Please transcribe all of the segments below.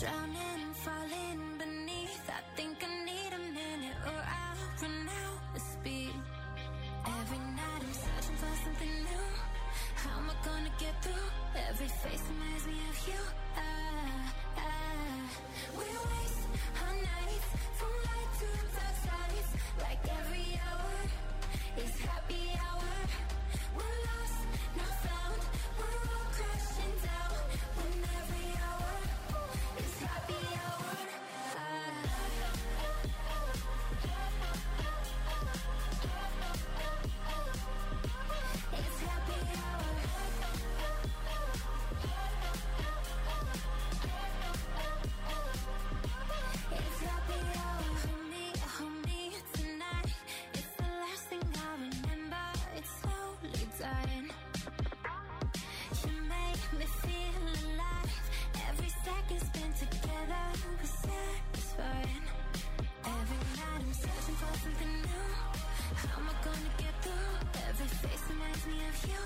Drowning, falling beneath. I think I need a minute or I'll run out of speed. Every night I'm searching for something new. How am I gonna get through? Every face reminds me of you. We waste our nights from light to dark sides. Like every hour is happy hour. We're lost, not found. We're all crashing down. When every hour is happy hour. It's happy hour. It's happy hour. Hold me tonight. It's the last thing I remember. It's slowly dying. You make me feel alive. Every second spent together was satisfying. Every night I'm searching for something new. How am I gonna get through? Every face reminds me of you.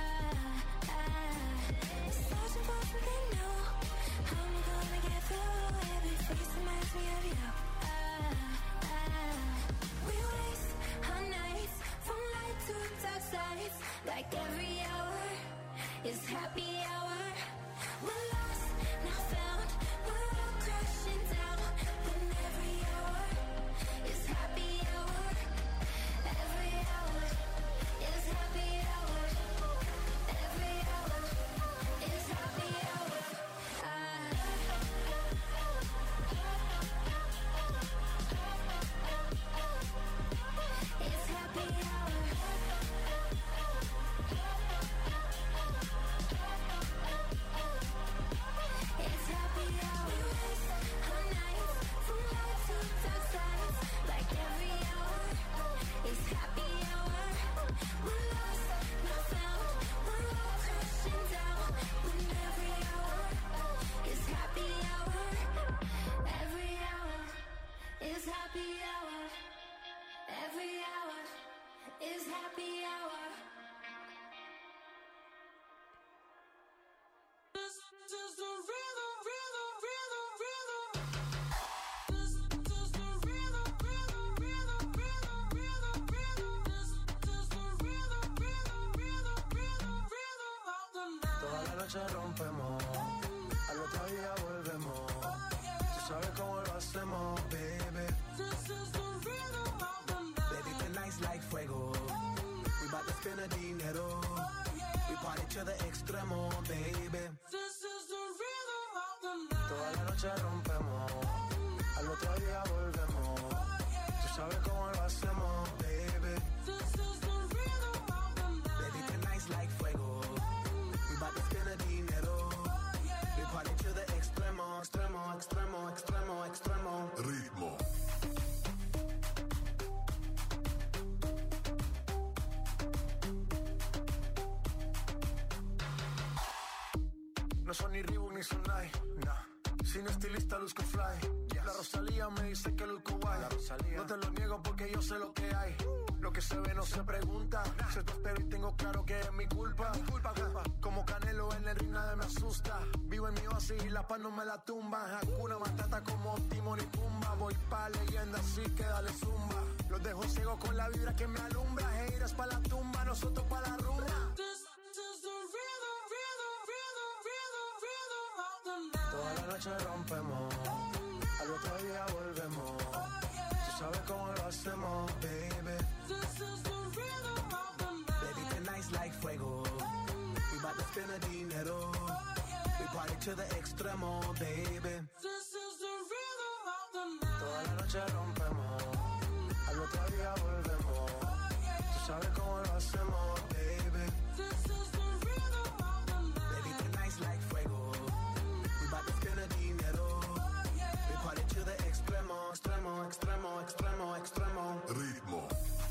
Searching for something new. How am I gonna get through? Every face reminds me of you. We waste our nights from light to dark sides. Like every hour is happy hour. We're lost, not found. We're all crashing down. When every hour is happy hour. Every hour is happy hour. Every hour is happy hour. It's happy hour. It's happy hour. We waste our nights from light to dark sides. Like every hour is happy hour. We're lost, not found. We're all crashing down. When every hour is happy hour. Every hour is happy hour. Every hour is happy hour. This is the rhythm, rhythm, rhythm, rhythm. This is the rhythm, rhythm, rhythm, rhythm, rhythm, rhythm. This is the rhythm, rhythm, rhythm, rhythm, rhythm of the night. Toda la noche rompemos, al otro día volvemos. Tú sabes cómo lo hacemos, baby. This is the rhythm of the night. Baby, tonight's like fuego. We bout to spend the dinero. We party to the extremo, baby. This is the rhythm of the night. Toda la noche rompemos, al otro día volvemos. Tú sabes cómo lo hacemos, baby. This is the rhythm of the night. Baby, tonight's like fuego. We bout to spend the dinero. We party to the extremo, extremo, extremo, extremo, extremo. Ritmo. No son ni Reebok ni Sonai, nah. Sin estilista luzco fly. La Rosalía me dice que luzco guay. No te lo niego porque yo sé lo que hay. Lo que se ve no se pregunta. Se te espero y tengo claro que es mi culpa. Como Canelo en el ring nadie me asusta. Vivo en mi oasis y la paz no me la tumba. Hakuna Matata como Timon y Pumba. Voy pa' leyenda así que dale zumba. Los dejo ciego con la vibra que me alumbra. Heiras pa' la tumba, nosotros pa' la rumba. Toda la noche rompemos, al otro día volvemos. Tú sabes cómo lo hacemos, baby. Baby, tonight's like fuego. We bout to spend the dinero. We party to the extremo, baby. Toda la noche rompemos, al otro día volvemos. Tú sabes cómo lo hacemos, baby. Baby, tonight's like fuego. About to spend the dinero. We party to the extremo, extremo, extremo, extremo, extremo. Ritmo.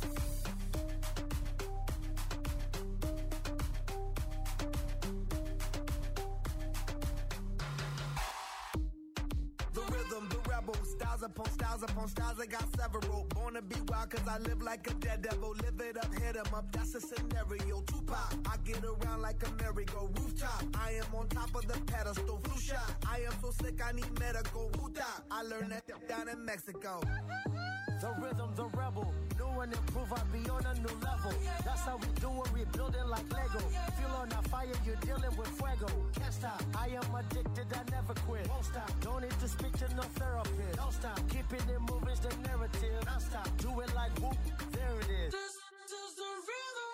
The rhythm, the rebel, styles upon styles upon styles, I got several. Born to be wild cause I live like a dead devil. Live it up, hit 'em up, that's a scenario. Tupac, I get around like a merry-go rooftop. I am on top of the pedestal, flu shot. I am so slick, I need medical. Woo-da, I learned that down in Mexico. The rhythm, the rebel. New and improve, I be on a new level. That's how we do it, we building like Lego. Feel on that fire, you're dealing with fuego. Can't stop, I am addicted, I never quit. Won't stop, don't need to speak to no therapist. Don't stop, keeping it moving's the narrative. Don't stop, do it like whoop, there it is. This is the rhythm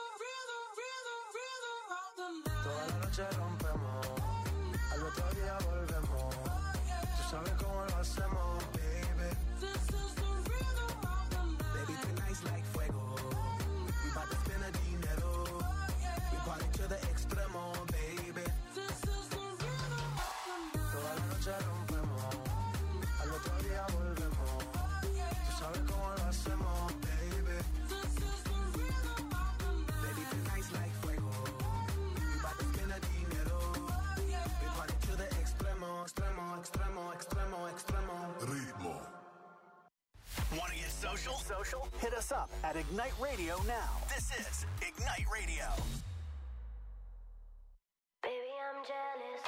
of the night. Toda la noche rompemos, al otro día volvemos. Tú sabes cómo lo hacemos, baby. This is the rhythm of the night. Baby, tonight's like fuego. We bout to spend a dinero. We party to the extremo, baby. This is the rhythm of the night. Toda la noche rompemos, al otro día volvemos. Tú sabes cómo lo hacemos, baby. This is the rhythm of the night. Baby, tonight's like fuego. We bout to spend a dinero. We party to the extremo, extremo, extremo, extremo, extremo. Ritmo. Want to get social? Hit us up at Ignite Radio now. This is Ignite Radio. Baby, I'm jealous.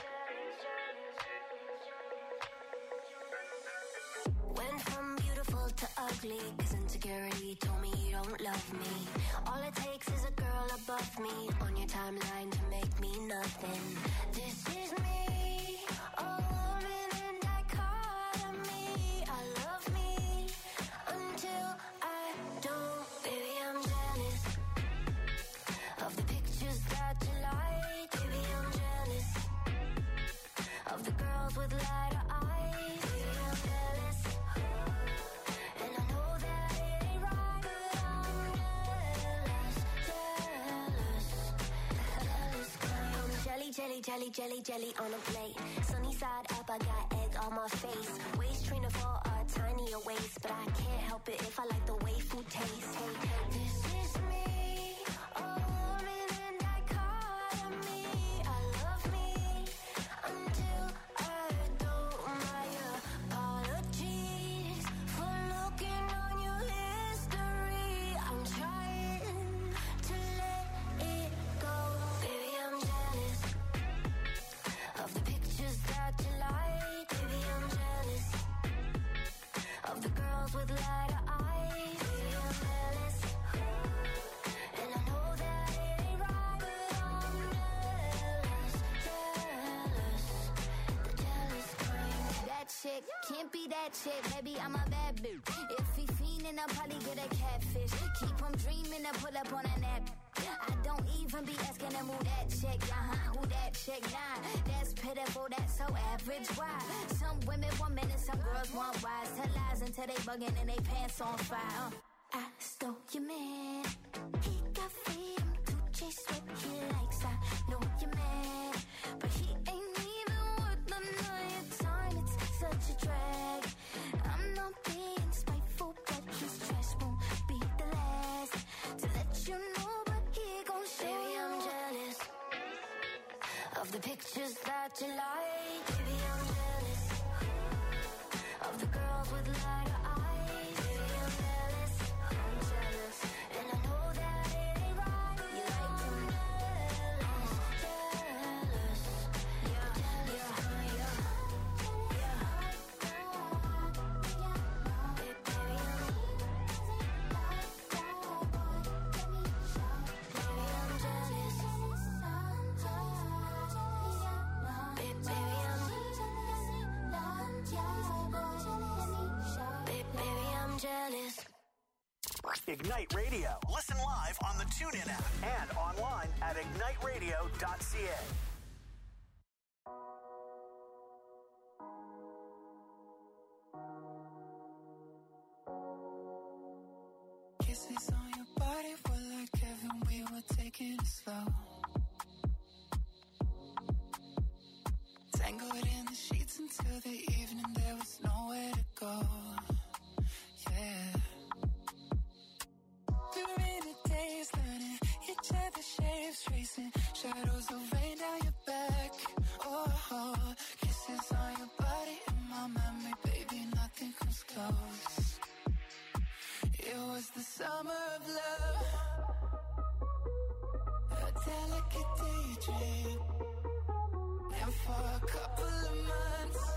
Went from beautiful to ugly, 'cause insecurity told me you don't love me. All it takes is a girl above me on your timeline to make me nothing. This is me, a woman in dichotomy. I love me until I don't. Baby, I'm jealous of the pictures that you like. Baby, I'm jealous of the girls with lighter eyes. Baby, I'm jealous, and I know that it ain't right, but I'm jealous, I'm jelly, jelly, jelly, jelly, jelly on a plate. Sunny side up, I got egg on my face. Waist trainer for a tinier waist, but I can't help it if I like the way food tastes. This is me, a woman in dichotomy. I love me until I don't. My apologies for looking on your history. I'm trying to let it go. Baby, I'm jealous of the pictures that you like. Baby, I'm jealous of the girls with lighter eyes. Baby, I'm jealous, and I know that it ain't right, but I'm jealous, the jealous kind. That chick can't be that chick, maybe I'm a bad bitch. If he fiendin', I'll probably get a catfish. Keep him dreamin' to pull up on a nap. I don't even be asking him who that chick, who that chick, nah. That's pitiful, that's so average, why? Some women want men and some girls want wise. Tell lies until they buggin' and they pants on fire. I stole your man, he got freedom to chase what he likes. I know you're mad, but he ain't even worth none of your time. It's such a drag. I'm not being spiteful, but his trash won't be the last to let you know, but he gon' show. Baby, I'm jealous of the pictures that you like. Baby, I'm jealous of the girls with lighter eyes. Baby, I'm jealous, and I know that it ain't right. You like them jealous, yeah, jealous, yeah. Ignite Radio. Listen live on the TuneIn app and online at igniteradio.ca. Kisses on your body were like heaven, we were taking it slow. Tangled in the sheets until the evening, there was nowhere to go. Yeah. Through rainy days, learning each other's shapes, tracing shadows of rain down your back. Oh, kisses on your body in my memory, baby, nothing comes close. It was the summer of love, a delicate daydream. And for a couple of months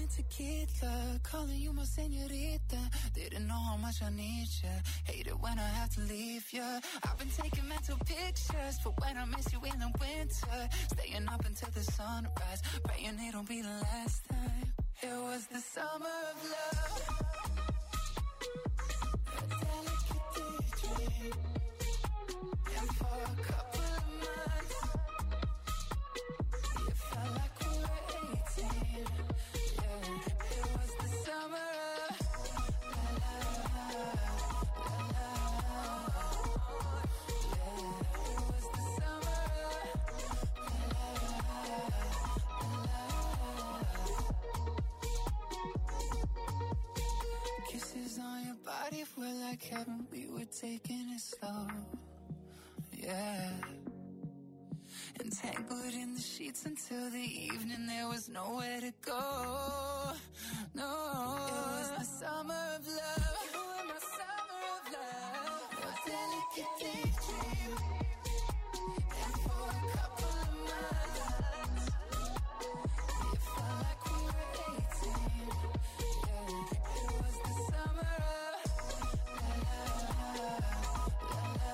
and tequila, calling you my señorita. Didn't know how much I need ya. Hate it when I have to leave ya. I've been taking mental pictures for when I miss you in the winter. Staying up until the sunrise, praying it'll be the last time. It was the summer of love, a delicate daydream. And for a couple of months, it felt like we were 18. Yeah, it was the summer of la la la la. Yeah, it was the summer of la la. Kisses on your body were like heaven. We were taking it slow. Yeah. Entangled in the sheets until the evening, there was nowhere to go. No, it was the summer of love. You were my summer of love, a delicate daydream. And for a couple of months, it felt like we were 18. Yeah, it was the summer of la la la la.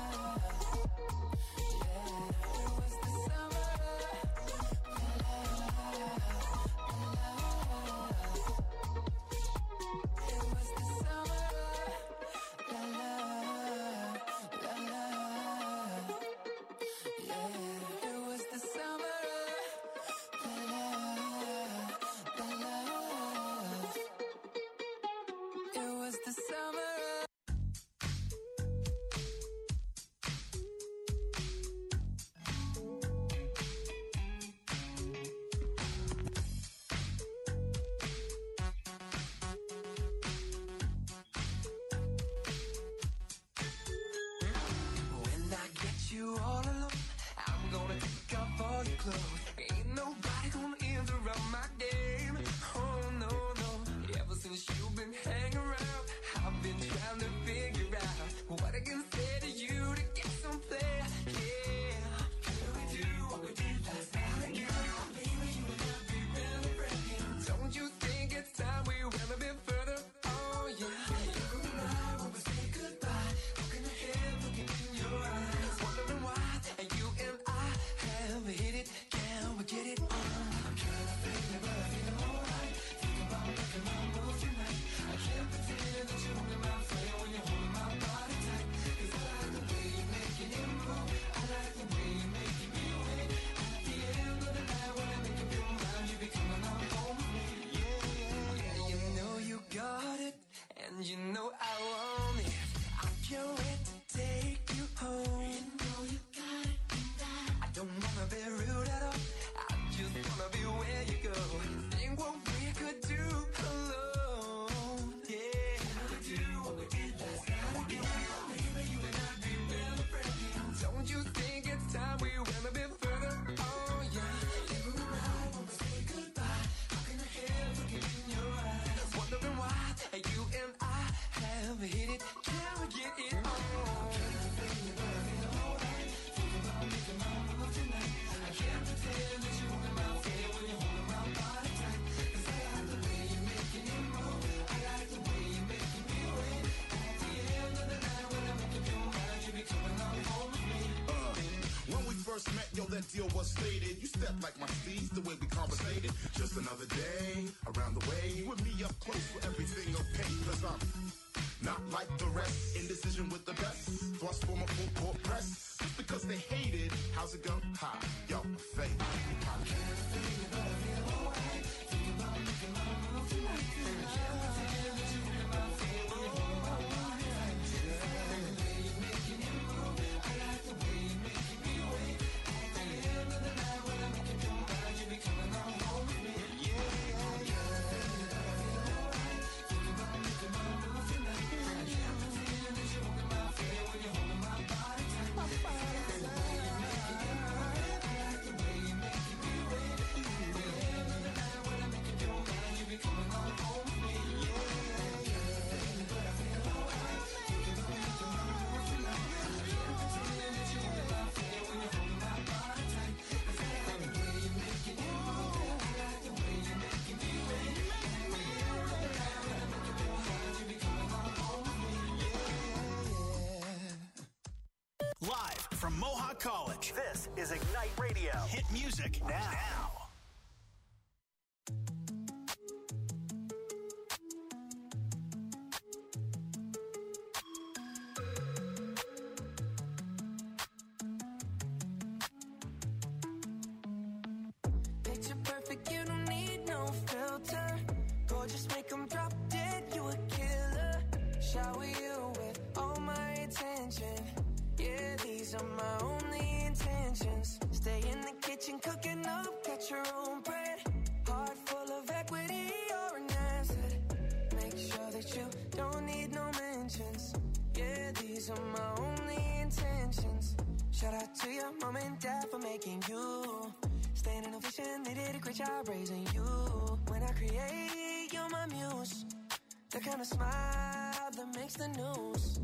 You all alone, I'm gonna take off all your clothes. Ain't nobody gonna interrupt my game. Oh no, no. Ever since you've been hanging around, I've been trying to figure out what I can say to you to get some play. Yeah, can we do what we did last night again? Baby, you and I be really breaking. Don't you think it's time we went a bit further? Oh yeah. You and I, when we say goodbye, looking ahead, looking in your eyes, wondering why you and I have hit it. Can we get it on? I'm trying to figure, but I feel alright. Think about making my move tonight. I can't pretend that you're holding my flame when you're holding my body tight. 'Cause I like the way you're making it move. I like the way you're making me wait. At the end of the night, when I make up your mind, you be coming on home with me. Yeah, yeah, yeah. You know you got it, and you know I want it. I can't wait to take you home. You know you got it, and I don't wanna be rude at all. I just wanna be where you go. Think what we could do alone. Yeah, can we do what we did last night again? Maybe you and I be really breaking. Don't you think it's time we went a bit further? Oh yeah. You and I, when we say goodbye, looking ahead, looking in your eyes, wondering why you and I have hit it. Can we get it on? When we first met, yo, that deal was stated. You stepped like my steez, the way we conversated. Just another day, around the way. You and me up close for everything okay. 'Cause I'm not like the rest. Indecision with the best. Thrust for my full court press. Just because they hated, how's it go? Ha, yo, fake. When you're holding my body tight. 'Cause I like the way you make from Mohawk College. This is Ignite Radio. Hit music now. Picture perfect, you don't need no filter. Gorgeous, make 'em drop dead, you a killer. Shower you with all my attention. Yeah, these are my only intentions. Stay in the kitchen, cooking up, catch your own bread. Heart full of equity, you're an asset. Make sure that you don't need no mentions. Yeah, these are my only intentions. Shout out to your mom and dad for making you. Staying in a vision, they did a great job raising you. When I create, you're my muse. The kind of smile that makes the news.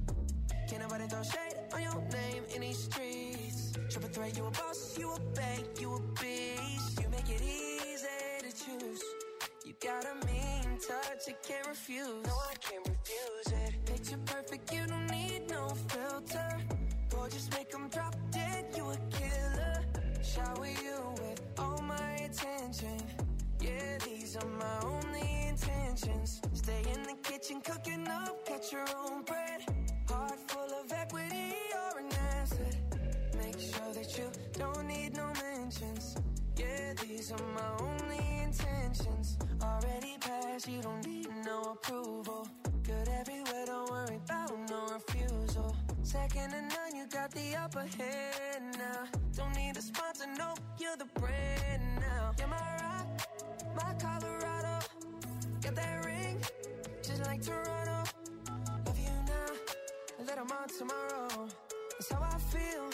Can't nobody throw shade on your name in these streets. Triple threat, you a boss, you a bank, you a beast. You make it easy to choose. You got a mean touch, I can't refuse. No, I can't refuse it. Picture perfect, you don't need no filter. Gorgeous, make 'em drop dead, you a killer. Shower you with all my attention. Yeah, these are my only intentions. Stay in the kitchen, cooking up, catch your own bread. Heart full of equity, you're an asset. Make sure that you don't need no mentions. Yeah, these are my only intentions. Already passed, you don't need no approval. Good everywhere, don't worry about no refusal. Second to none, you got the upper hand now. Don't need a sponsor, no, you're the brand now. You're my rock, my Colorado. Got that ring, just like Toronto. Love you now, a little more tomorrow. That's how I feel.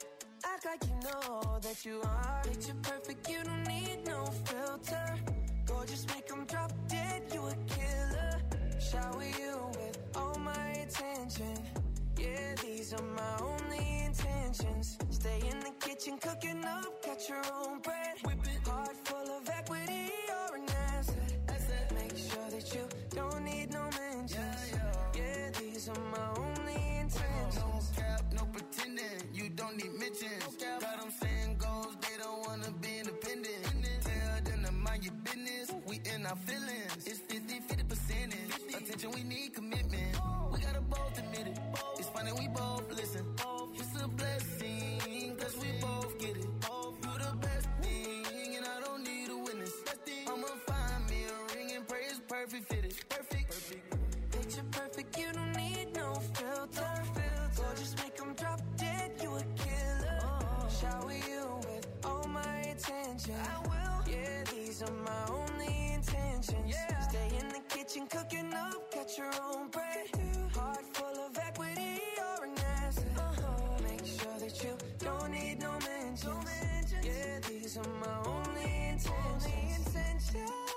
Act like you know that you are. Picture perfect, you don't need no filter. Gorgeous, make 'em drop dead, you a killer. Shower you with all my attention. Yeah, these are my only intentions. Stay in the kitchen, cooking up, catch your own bread. Whip it. Heart full of equity, you're an asset. Make sure that you don't need no mentions. Yeah, these are my only intentions. No cap, no pretending. You don't need mentions. Got them saying goals, they don't wanna be independent. Tell them to mind your business. We in our feelings. It's 50 percentage. Attention, we need commitment. We gotta both admit it. It's funny, we both listen. It's a blessing, cause we both get it. You the best thing, and I don't need a witness. I'ma find me a ring and pray it's perfect fitted. Perfect. Picture perfect, you don't need no filter. Gorgeous, make 'em drop dead, you a killer. Shower you with all my attention. I will. Yeah, these are my only intentions. Stay in the kitchen, cooking up, catch your own bread. Heart full of equity, you're an asset. Make sure that you don't need no mentions. Yeah, these are my only intentions.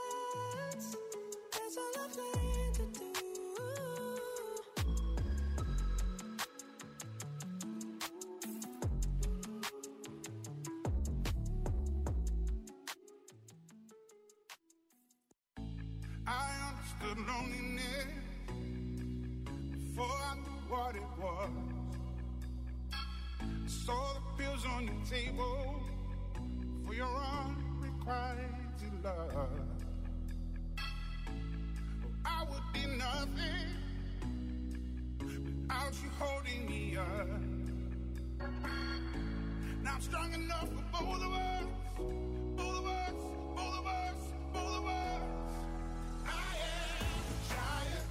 That's all I'm planning to do. I understood loneliness before I knew what it was. I saw the pills on your table for your unrequited love. I would be nothing without you holding me up. Now I'm strong enough for both of us, both of us, both of us, both of us. I am a giant.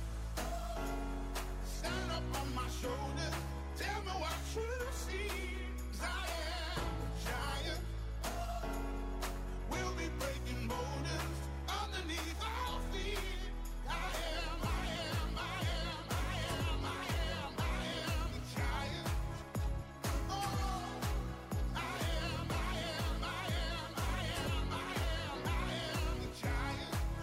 Stand up on my shoulders. Tell me what you see. 'Cause I am a giant. We'll be breaking boulders underneath our feet. I am a giant. Oh, I am a giant.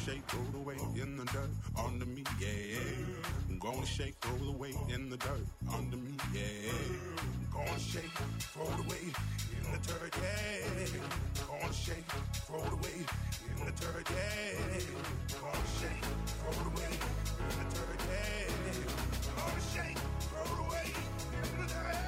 shake, roll the weight in the dirt under me, yeah. I'm gonna shake, roll the weight in the dirt under me, yeah. I'm gonna shake, roll the weight in the dirt, yeah. I'm gonna shake, roll the weight in the dirt, yeah. I'm gonna shake, roll the weight in the dirt, yeah. I'm gonna shake, roll the weight in the dirt.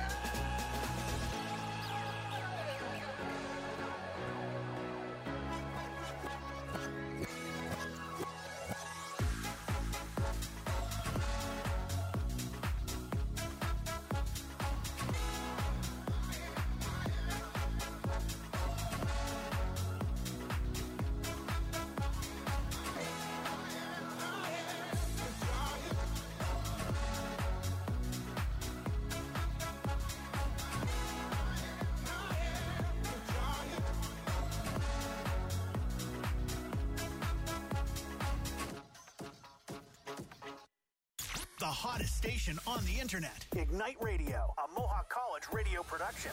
The hottest station on the internet. Ignite Radio, a Mohawk College radio production.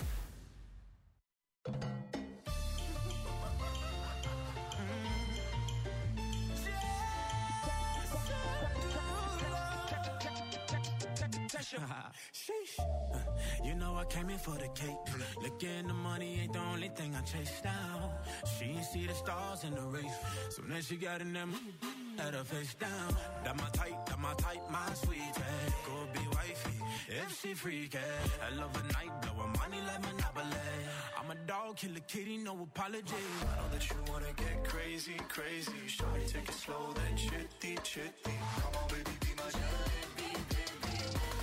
Sheesh. You know I came in for the cake. Looking the money ain't the only thing I chase down. She ain't see the stars in the race. So then she got in that mood, had her face down. That my type, my sweet. Go be wifey, if she freaky. I love a night, blowin' money like Monopoly. I'm a dog, kill a kitty, no apology. I know that you wanna get crazy, crazy. Shawty, take it slow, then chitty, chitty. Come on, baby, be my jalebi, baby.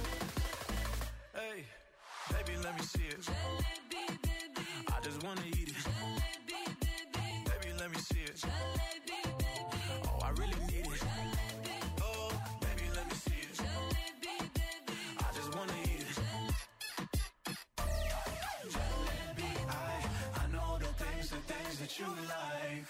Hey, baby, let me see it. Jalebi, baby. I just wanna eat it. Jalebi, baby. Baby, let me see it. Jalebi, baby. Oh, I really need it. Jalebi. Oh, baby, let me see it. Jalebi, baby. I just wanna eat it. Jalebi, I know the things that you like.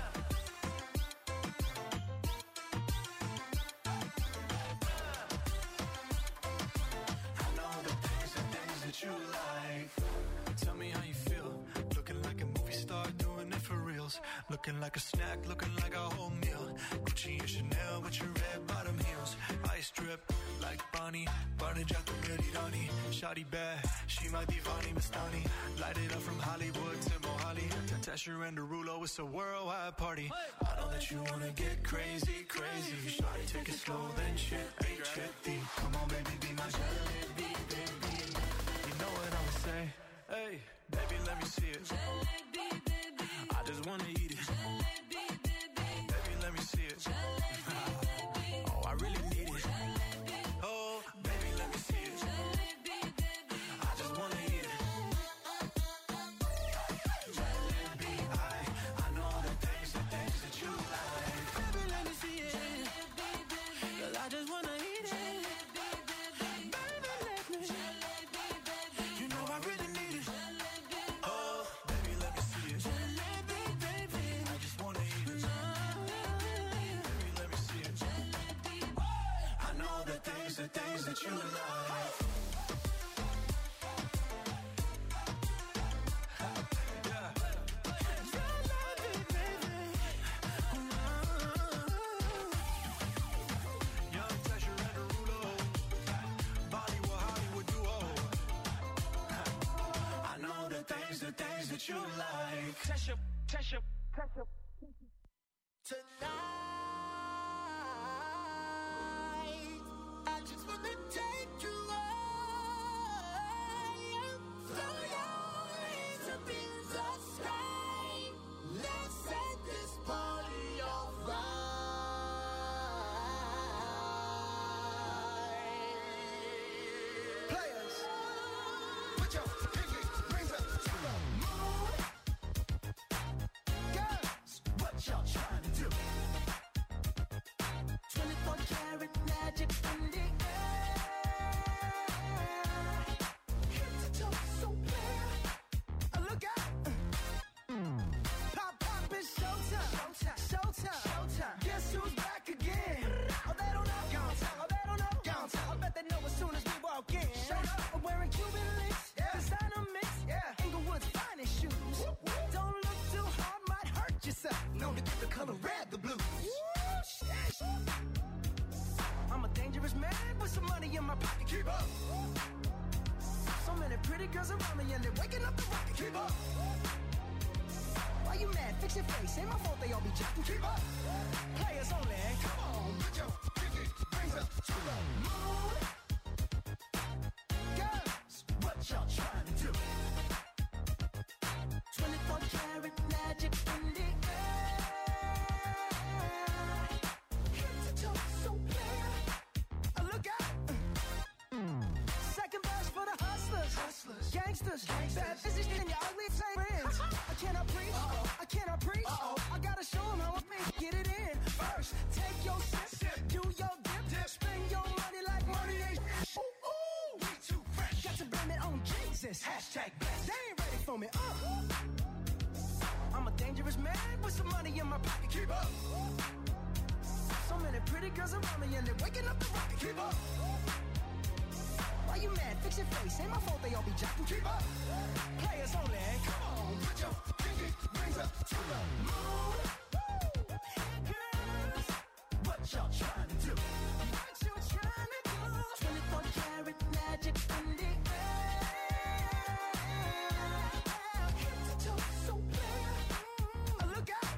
I know the things that you like. Tell me how you feel. Looking like a movie star, doing it for reals. Looking like a snack, looking like a whole meal. Gucci and Chanel with your red bottom heels. Ice drip like Bonnie, Barnage out the ready Donnie. Shawty bad, she my divani Mastani. Light it up from Hollywood to Mohali. Tesher and Derulo, it's a worldwide party. I know that you wanna get crazy, crazy. Shawty, take it slow, then chitty, chitty. Come on, baby, be my jalebi, baby. You know what I would say? Hey, baby, let me see it. Jalebi, baby. I just wanna eat it. Jalebi, baby. Baby, let me see it. Oh, I really need it. Oh, baby, let me see it. Jalebi, baby. I just wanna eat it. Jalebi, I know the things that you like. Baby, let me see it. Jalebi, baby. 'Cause I just wanna eat it. Jalebi, baby. Baby, let me. Jalebi, baby. You know I really need it. Jalebi, Oh, Baby, let me see it. jalebi, baby. I just wanna eat it. Baby, let me see it. I know the things that you like. Yeah. Jalebi, baby. Young Tesher and Derulo. Bollywood, Hollywood duo. I know the things that you like. Tesha. Tonight, I just wanna take you high. Throw your hands up in the sky. Let's set this party on fire. Players, put your pinky rings up to the moon. Girls, what y'all trying to do? 24 karat magic in the air. Head to toe, so clear. Look out. Pop, it's showtime. Guess who's back again? Oh, they don't know. Gone tell. I bet they know as soon as we walk in. I'm wearing Cuban links, designer mix, Inglewood's finest shoes. Don't look too hard, might hurt yourself. Known to give the color red the blues. man with some money in my pocket. Keep up. So many pretty girls around me and they're waking up the rocket. Keep up. Why you mad? Fix your face. Ain't my fault they all be jacking. Keep up. Players only. Come on, put your pinky rings up to the moon. Girls, what y'all trying to do? 24 karat magic in the air. Head to toe, so clear. Look out. Second verse for the hustlers. Gangsters. Bad business in your ugly friends. I cannot preach. I cannot preach. I gotta show them how I make get it in. First, take your sip. Do your dip. Spend your money like money ain't. Ooh, ooh. We too fresh. Got to blame it on Jesus. Hashtag blessed. They ain't ready for me. I'm a dangerous man with some money in my pocket. Keep up. So many pretty girls around me and they're waking up the rocket. Keep up. Why you mad? Fix your face. Ain't my fault they all be jacking. Keep up. Players only. Come on, put your pinky rings up to the moon. Girls, what y'all trying to do? What you trying to do? 24 karat magic in the air. Head to toe, so clear. Look out.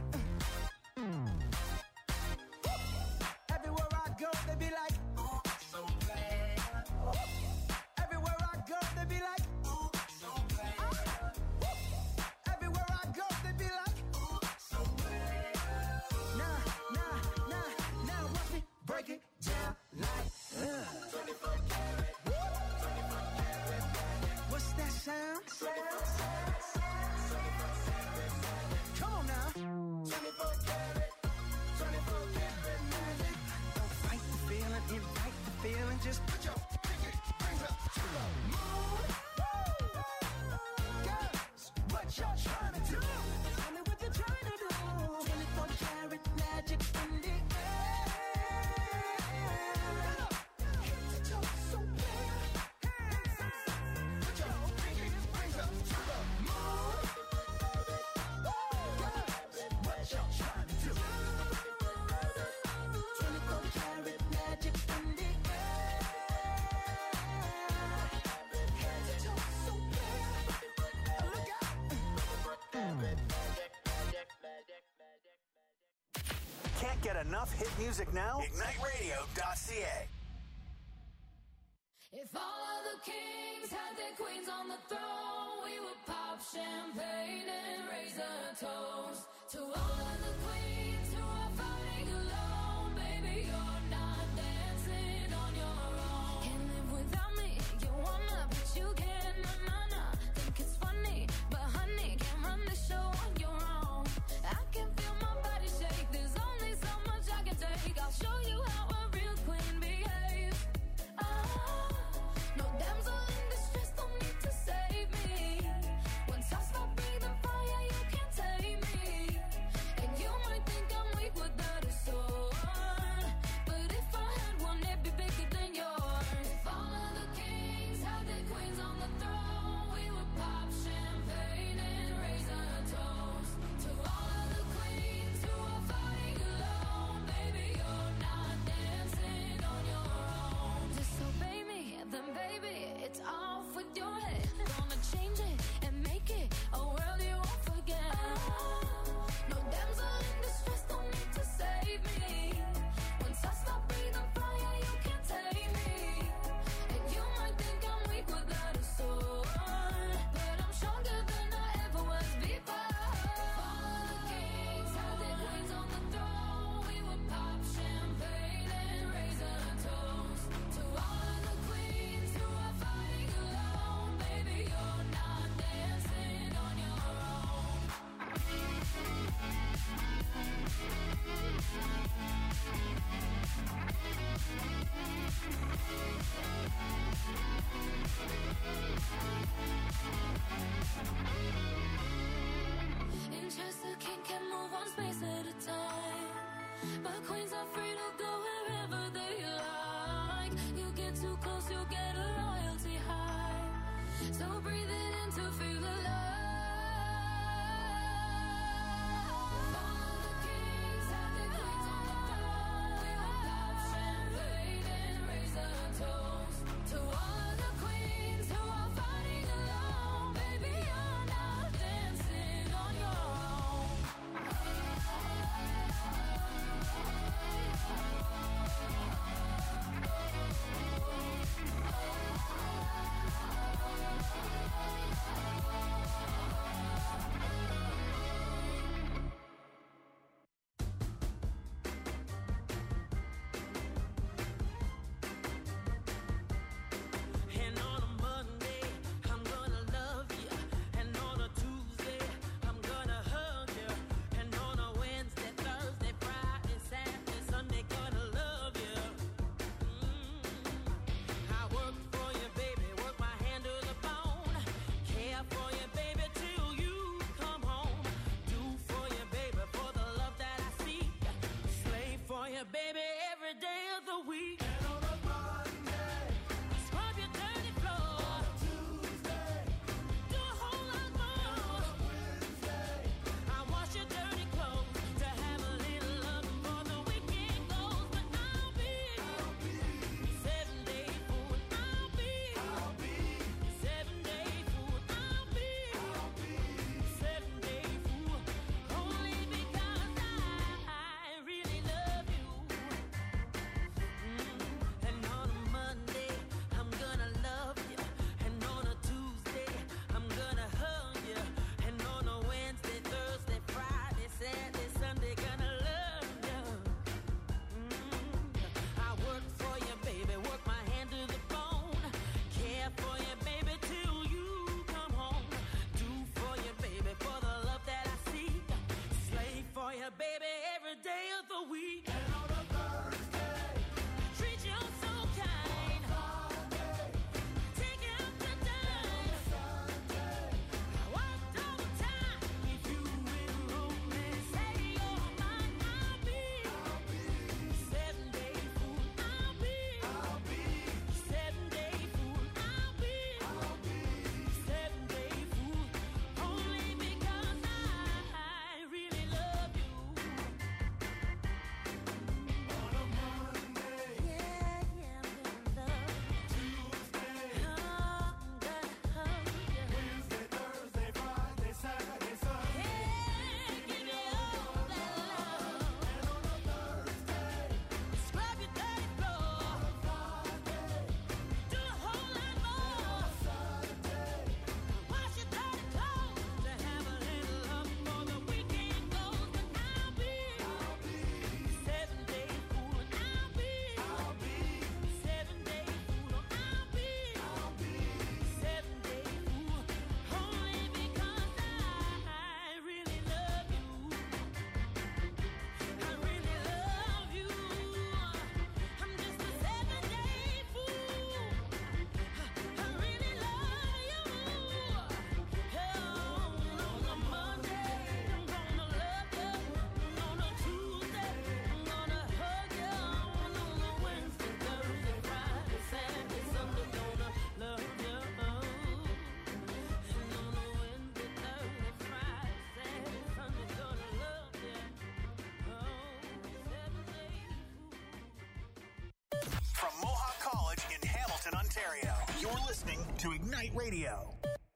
Everywhere I go, they be like, ooh, so bad. Everywhere I go, they be like, ooh, so bad. Everywhere I go, they be like, ooh, so bad. Now, watch me break it down like 24 karat. 24 karat. What's that sound? Come on now. 24 karat. 24 karat magic. Don't fight the feeling, invite the feeling. Just put your pinky rings up to the moon. Girls, what y'all trying to do? Tell me what you're trying to do. 24 karat magic in the air. Head to toe, so clear. Put your pinky rings up to the moon. Girls, what y'all trying to do? 24 karat magic in the air. Head to toe, so clear. Look out. Can't get enough hit music now? IgniteRadio.ca. If all of the kings had their queens on the throne, we would pop champagne and raise a toast to all of the queens who are fighting alone. Baby, you're not dancing on your own. Can't live without me. You wanna, but you can't. Nah. Think it's funny, but honey, can't run the show on your own. I can feel my body shake. There's only so much I can take. I'll show you how a real queen behaves. No damsel in distress, don't need to save me. Once I stop breathing fire, you can't tame me. And you might think I'm weak without a sword, but if I had one, it'd be bigger than yours. You're listening to Ignite Radio.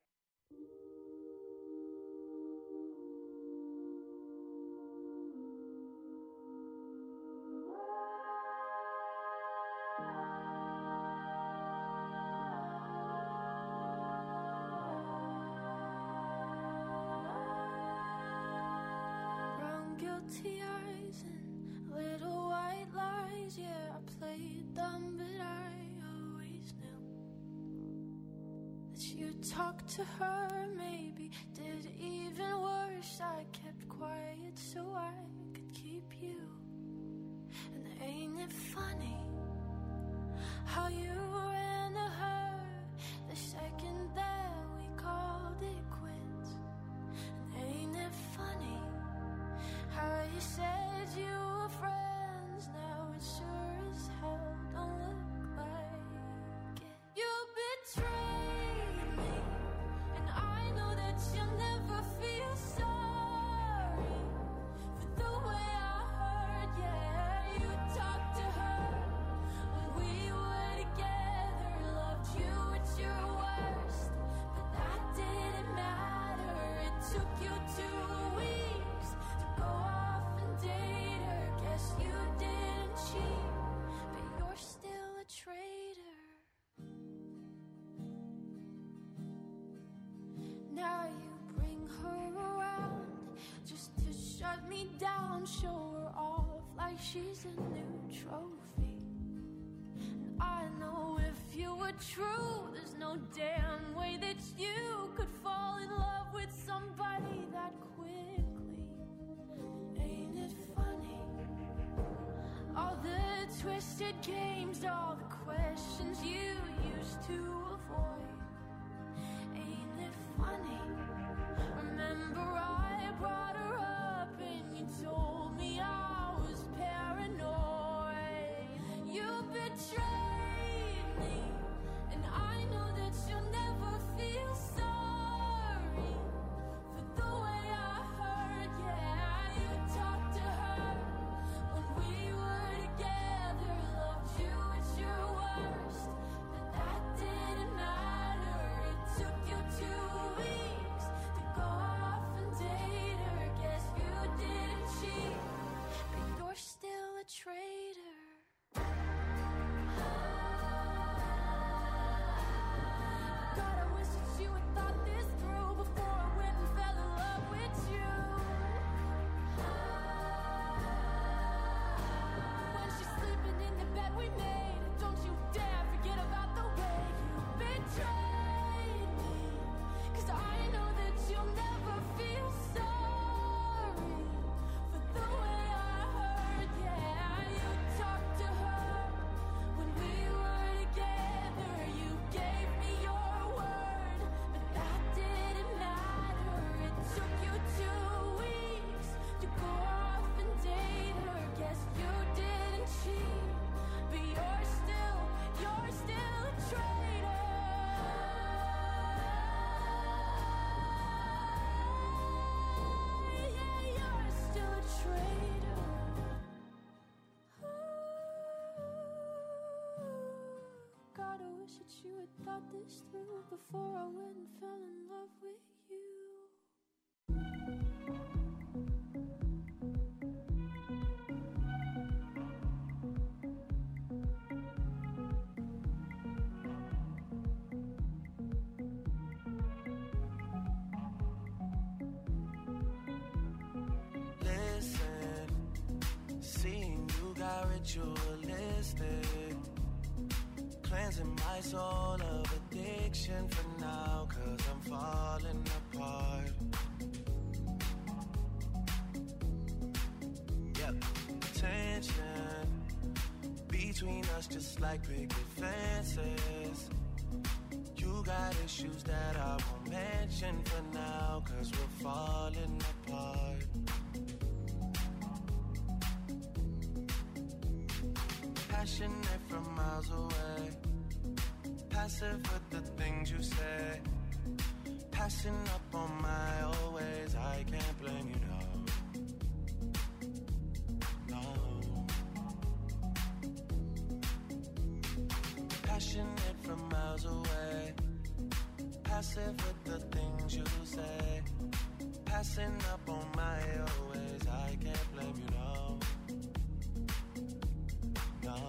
Brown guilty eyes and little white lies. Yeah, I played dumb, but I always knew that you talked to her. Maybe did even worse. I kept quiet so I could keep you. And ain't it funny how you ran to her the second that we called it quits? And ain't it funny how you said you were friends? Now it sure as hell don't look like it. You betrayed me, and I know that you'll never feel sorry for the way I heard. Yeah, you talked to her when we were together, loved you at your worst, but that didn't matter. It took you 2 weeks to go off and date her. Guess you didn't cheat, but you're still a traitor. Now you bring her around just to shut me down, show her off like she's a new trophy. And I know if you were true, there's no damn way that you could fall in love with somebody that quickly. Ain't it funny? All the twisted games, all the questions you used to avoid. Ain't it funny? Remember I brought her up and you told me I was paranoid. You betrayed me, and I know that you'll never feel sorry for the way I heard. Yeah, you talked to her when we were together, loved you at your worst, but that didn't matter. It took you 2 weeks to go off and date her. Guess you didn't cheat, but you're still a traitor. God, I wish that you had thought this through before I went and fell in love with you. When she's sleeping in the bed we made, don't you dare forget about the way you betrayed me. 'Cause I know that you'll never feel sorry for the way I heard. Yeah, you talked to her when we were together. You gave me your word, but that didn't matter. It took you 2 weeks to go off and date her. Guess you didn't cheat, but you're still a traitor. Yeah, you're still a traitor. God, I wish that you had thought this through before I went and fell in love with you. Listen, seeing you got ritualistic, cleansing my soul of addiction for now, 'cause I'm falling apart. Yep, tension between us just like picket fences. You got issues that I won't mention for now, 'cause we're falling apart. Passionate from miles away, passive with the things you say, passing up on my old ways. I can't blame you, no. No. Passionate from miles away, passive with the things you say. Passing up on my always, I can't blame you, no. No.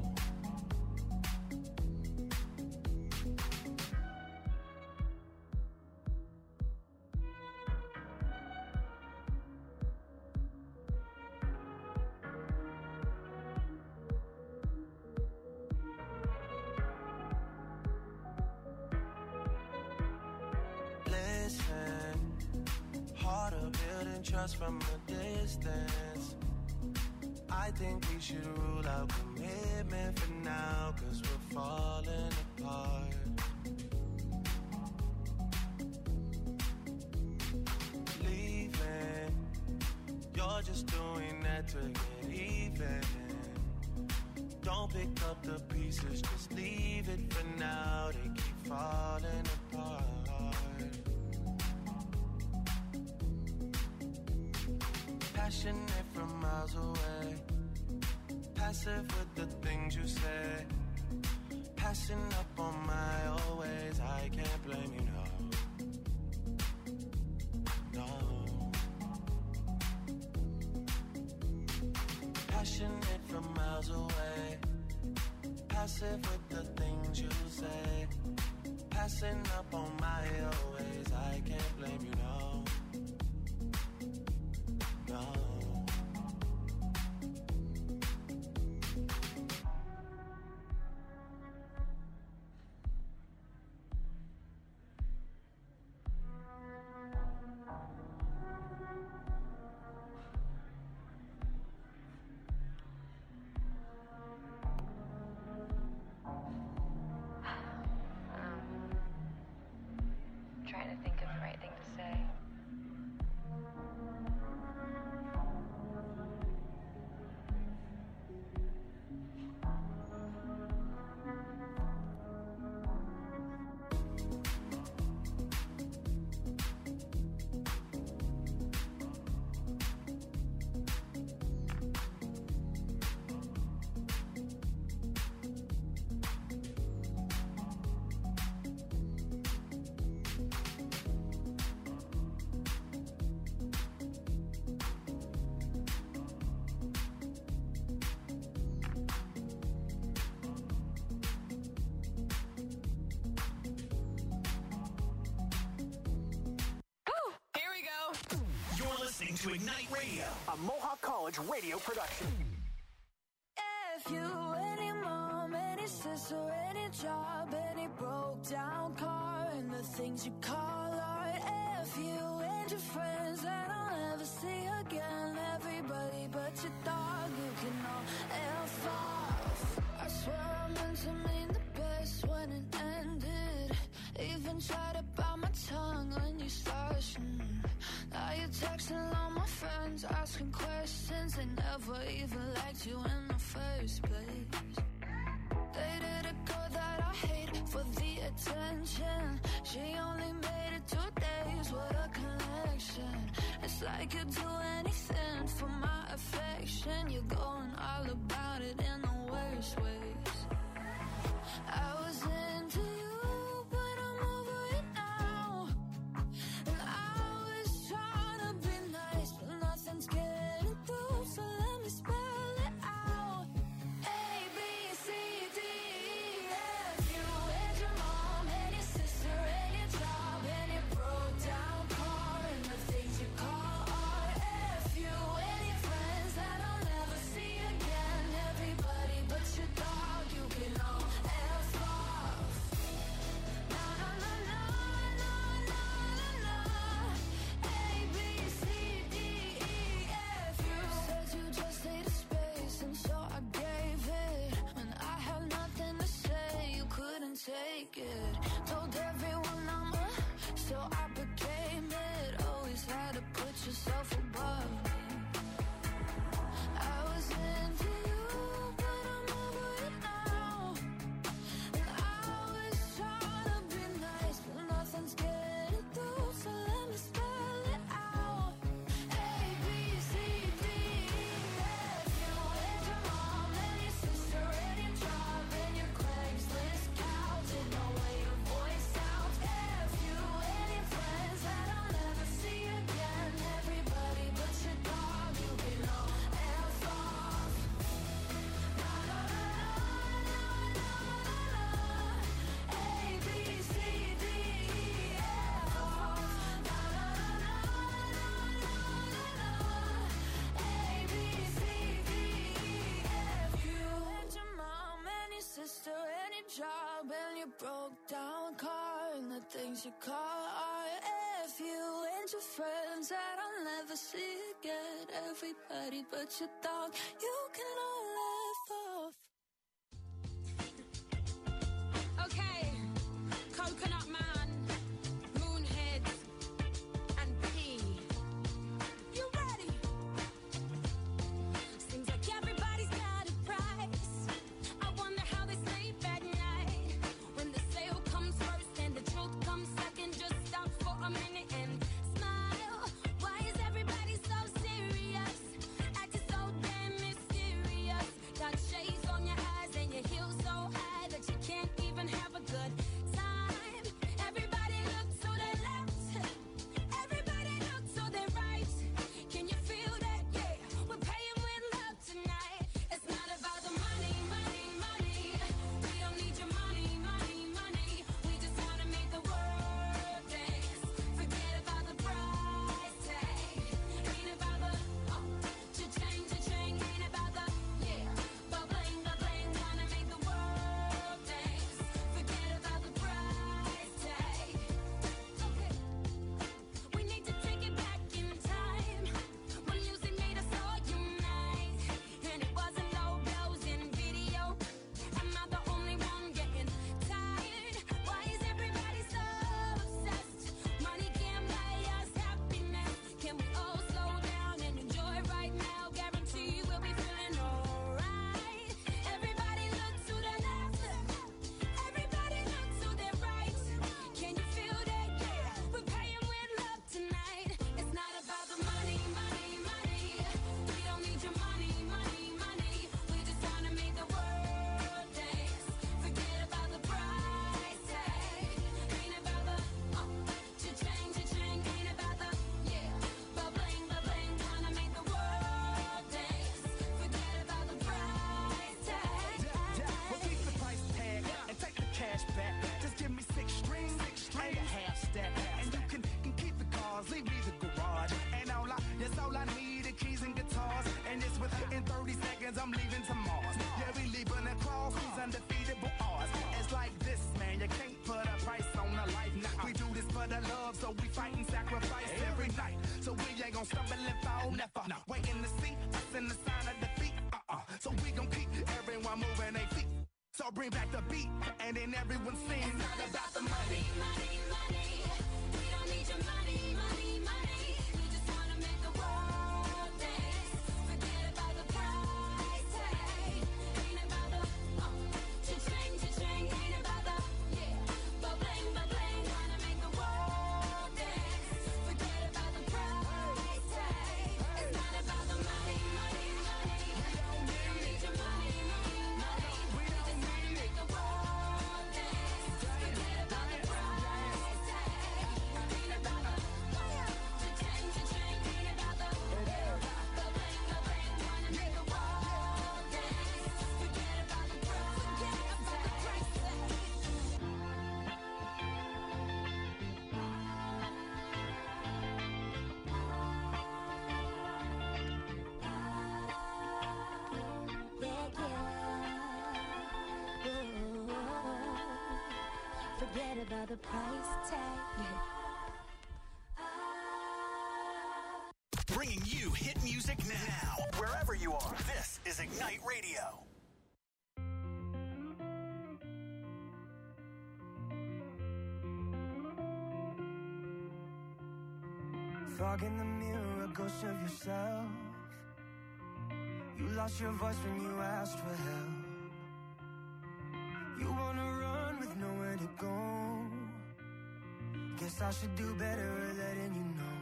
Trust from a distance. I think we should rule out commitment for now, 'cause we're falling apart. Leaving, you're just doing that to get even. Don't pick up the pieces, just leave it for now. They keep falling apart. Passionate from miles away, passive with the things you say. Passing up on my always, I can't blame you, no. No. Passionate from miles away, passive with the things you say. Passing up on my always, I can't blame you, no. No. Trying to think of the right thing to say. To Ignite Radio, a Mohawk College radio production. If you, any mom, any sister, any job, any broke down car, and the things you call art. If you and your friends that I'll never see again, everybody but your dog, you can all F off. I swear I meant to mean the best when it ended. Even tried to bite my tongue when you started. Now you're texting all my friends, asking questions. They never even liked you in the first place. Dated a girl that I hate for the attention. She only made it 2 days, what a connection. It's like you'd do anything for my affection. You're going all about it in the worst ways. I was into you, but I'm over it now. And I was trying to be nice, but nothing's getting through, so let me spell it out. A, B, C, D, E, F. You and your mom and your sister and your job and your broke down car and the things you call art. F you and your friends that I'll never see again. Everybody but your dog, you can all F off. Na na na na na na na na. A, B, C, D, E, F. You said you just needed space, and so I gave it. When I had nothing to say, you couldn't take it. Told everyone I'm a, so I became it. Always had to put yourself above me. I was into you, but I'm over it now. And I was trying to be nice, but nothing's getting through, so let me spell it out. A, B, C, D, E, F. You and your mom and your sister and your job and your Craigslist couch and the way your voice sounds. your broke down car and the things you call art. If you and your friends that I'll never see again, everybody but your dog, you can all laugh off. Okay, Coconut Man, Moonhead, and P. You ready? Seems like everybody's got a price. I wonder how they sleep at night. When the sale comes first and the truth comes second, just stop for a minute and smile. Why is everybody so serious? Acting so damn mysterious. Got shades on your eyes and your heels so high that you can't even have a good time. Everybody look to the left. Everybody look to the right. Can you feel that? Yeah, we're paying with love tonight. It's not about the money, money, money. We don't need your money, money, money. We just wanna make the world dance. Forget about the price tag. Ain't about the cha-ching, cha-ching. Ain't about the ba-bling, ba-bling. Wanna make the world dance. Forget about the price tag. Okay, we need to take it back in time when music made us all unite, and it wasn't low blows in video. Am I the only one getting tired? Why is everybody so obsessed? Money can't buy us happiness. Can we all slow down and enjoy right now? Guarantee we'll be feeling alright. Everybody look to the left. Everybody look to the right. Can you feel that? Yeah, we're paying with love tonight. It's not about the money, money, money. We don't need your money, money, money. We just wanna make the world dance. Forget about the price tag. Ain't about the cha-ching, cha-ching. Ain't about the ba-bling, ba-bling. Wanna make the world dance. Forget about the price tag. Well, keep the price tag and take the cash back. Just give me 6 strings and a half stack. And you can keep the cars, leave me the garage. And that's all I need, the keys and guitars. And it's within 30 seconds, I'm leaving to Mars. Yeah, we leaving across these undefeatable odds. It's like this, man, you can't put a price on a life. Nah, we do this for the love, so we fight and sacrifice every night. So we ain't gon' stumble and fall, never. Waiting to see us in the sign of defeat. So we gon' keep everyone moving their feet. So bring back the beat, and then everyone sings. It's not about the money, money, money. We don't need your money, money, money. We just wanna make the world dance. Forget about the price tag. Ain't about the cha-ching, cha-ching. Ain't about the ba-bling, ba-bling. Wanna make the world dance. Forget about the price tag. It's not about the money, money, money. We don't need your money, money, money. We just wanna make the world dance. Forget about the price tag. Ain't about the cha-ching, cha-ching. Ain't about the ba-bling, ba-bling. Wanna make the world dance. Forget about the price tag. Forget about the price tag. Bringing you hit music now, wherever you are. This is Ignite Radio. Fog in the mirror, a ghost of yourself. You lost your voice when you asked for help. You wanna run with nowhere to go. Guess I should do better at letting you know.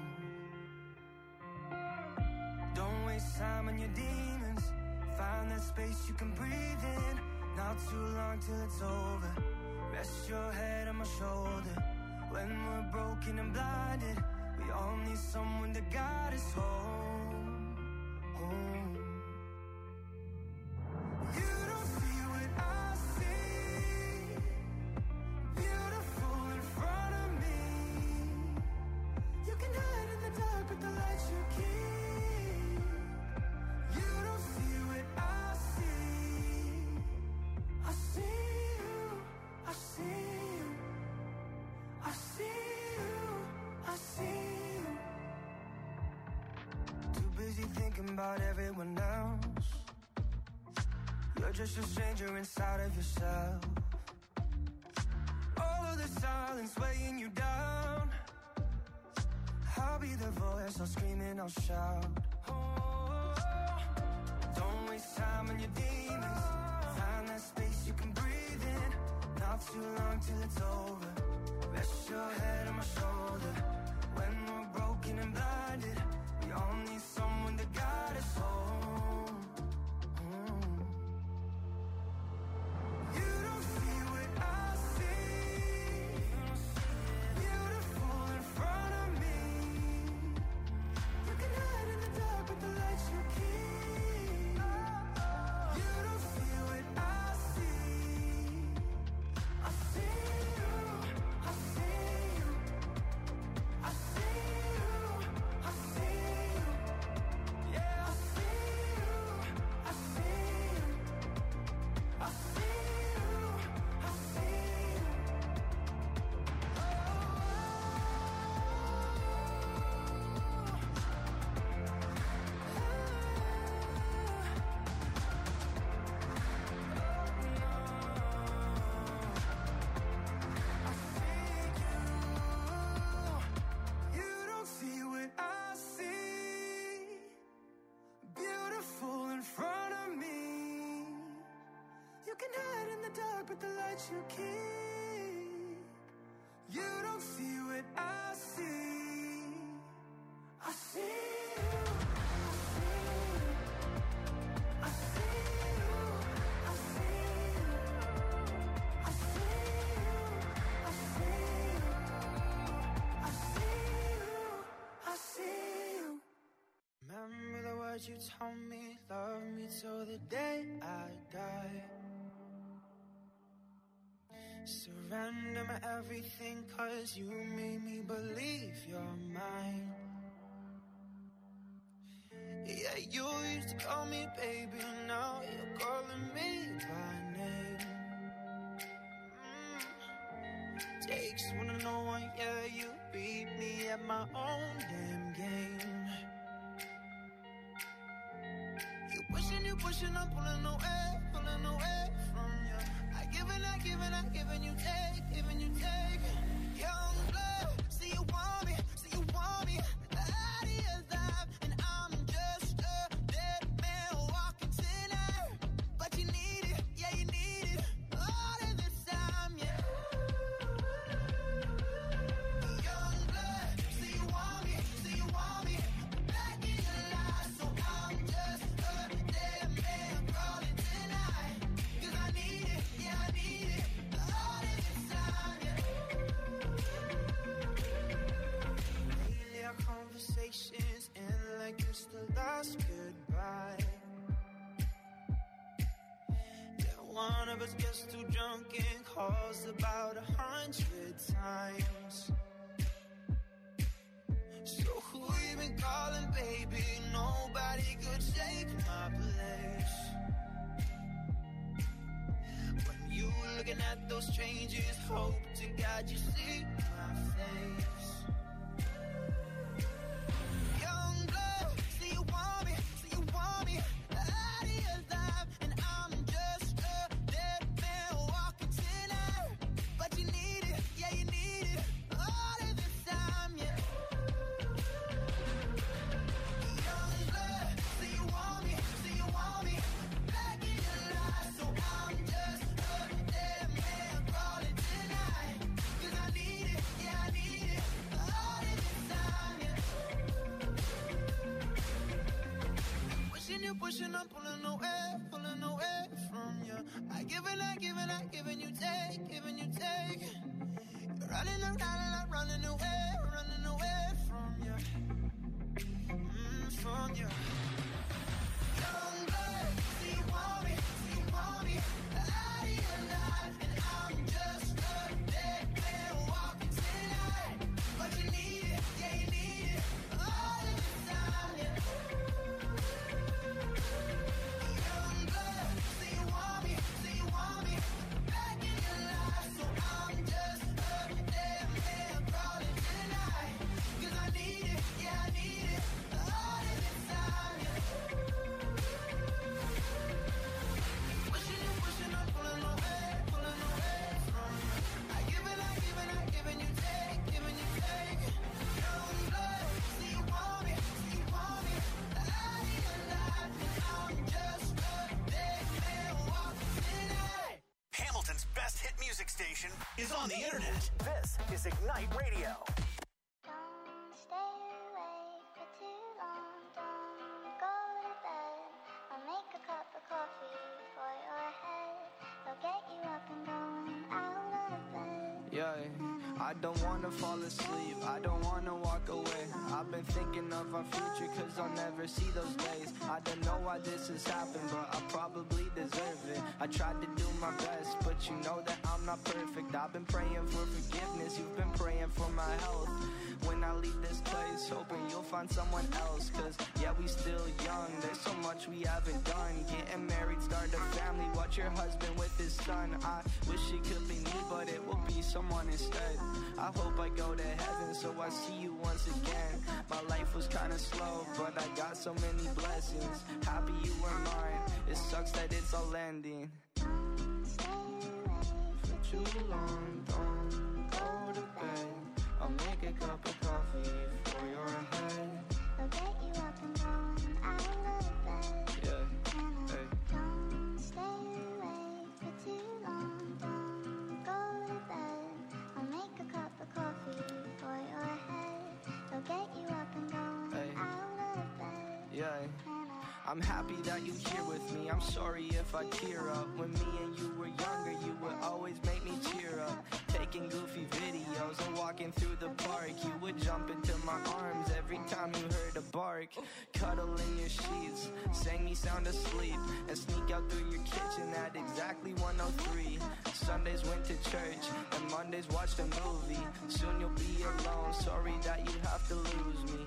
Don't waste time on your demons. Find that space you can breathe in. Not too long till it's over. Rest your head on my shoulder. When we're broken and blinded, we all need someone to guide us home. Home. You don't see what I see. Beautiful in front of me. You can hide in the dark with the lights you keep. You don't see what I see. I see you. I see about everyone else. You're just a stranger inside of yourself. All of the silence weighing you down. I'll be the voice, I'll scream and I'll shout. Oh, don't waste time on your demons. Find that space you can breathe in. Not too long till it's over. Rest your head on my shoulder. When we're broken and blinded, we all need someone to guide us home. You don't see what I see. Beautiful in front of me. You can hide in the dark with the lights you keep. You don't see what I see. I see you, I see you, I see you, I see you. Yeah, I see you, I see you, I see you, I see you. You don't see what I see. Beautiful in front of me. You can hide in the dark with the lights you keep. You don't see what I see. I see you. I see you. I see you. I see you. I see you. I see you. I see you. Remember the words you told me, love me till the day I die. Surrender my everything, cause you made me believe you're mine. Yeah, you used to call me baby, now you're calling me by name. Takes one to know one, yeah, you beat me at my own damn game. You pushing, I'm pulling away from you. I giving you take. Young blood, see you want me, out of your life, and I'm just a dead man walking tonight. But you need it, yeah, you need it, all of this time, yeah. Young blood, see you want me, back in your life, so I'm just a dead man crawling tonight. 'Cause I need it, yeah, I need it, all of this time, yeah. Lately our conversations end like it's the last goodbye. Yeah, one of us gets too drunk and calls about 100 times. So who you been calling, baby? Nobody could take my place. When you looking at those strangers, hope to God you see my face. Young blood, see you want me, out of your life, and I'm just a dead man walking tonight. But you need it, yeah, you need it, all of this time, yeah. Young blood, see you want me, back in your life, so I'm just a dead man crawling tonight. 'Cause I need it, yeah, I need it, all of this time, yeah. Pushing, I'm pulling away from you. I giving you take. You're running away from you. From you. Young blood, see you want me, out of your life, and I'm just a dead man walking tonight. But you need it, yeah, you need it, all of this time, yeah. Young is on the internet. This is Ignite Radio. Don't stay awake for too long. Don't go to bed. I'll make a cup of coffee for your head. I'll get you up and going out of bed. Yeah, I don't wanna fall asleep, I don't wanna walk away. I've been thinking of our future, cause I'll never see those days. I don't know why this has happened, but I probably deserve it. I tried to do my best, but you know that I'm not perfect. I've been praying for forgiveness, you've been praying for my health. When I leave this place, hoping you'll find someone else. Cause yeah, we still young, there's so much we haven't done. Getting married, start a family, watch your husband with his son. I wish it could be me, but it will be someone instead. I hope I go to heaven, so I see you once again. My life was kinda slow, but I got so many blessings. Happy you were mine, it sucks that it's all ending. For too long, don't go to bed. I'll make a cup of coffee for your head. I'll get you up and going out of bed. Yeah, hey. Don't stay awake for too long. Don't go to bed. I'll make a cup of coffee for your head. I'll get you up and going out of bed. Yeah. I'm happy that you're here with me. I'm sorry if I tear up. When me and you were younger, you would always make me cheer up. Taking goofy videos and walking through the park. You would jump into my arms every time you heard a bark. Cuddle in your sheets, sang me sound asleep, and sneak out through your kitchen at exactly 1:03. Sundays went to church, and Mondays watched a movie. Soon you'll be alone, sorry that you have to lose me.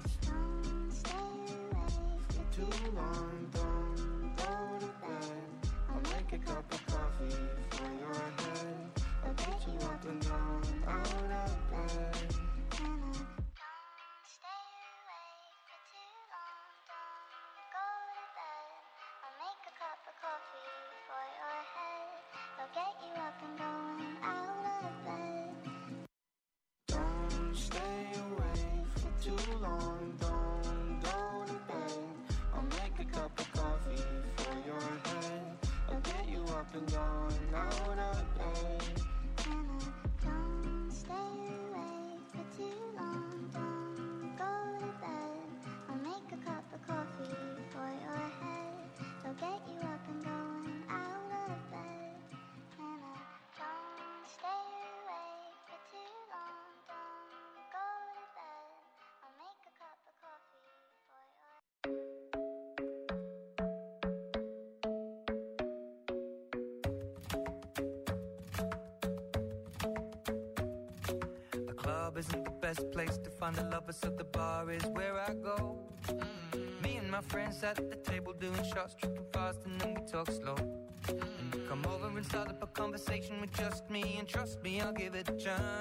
Too long, don't go to bed. I'll make a cup of coffee for your head. I'll get you up and down, out of bed. Don't stay awake for too long. Don't go to bed. I'll make a cup of coffee for your head. I'll get you up and going out of bed. Don't stay awake for too long, don't go to bed. I'll make a cup of coffee for your head. I'll get you up and going out of bed. Don't stay awake for too long. Don't go to bed. I'll make a cup of coffee for your head. I'll get you up and going out of bed. Don't stay awake for too long. Don't go to bed. I'll make a cup of coffee for your The club isn't the best place to find the lovers, so the bar is where I go. Me and my friends sat at the table doing shots, tripping fast, and then we talk slow. And you come over and start up a conversation with just me, and trust me, I'll give it a chance.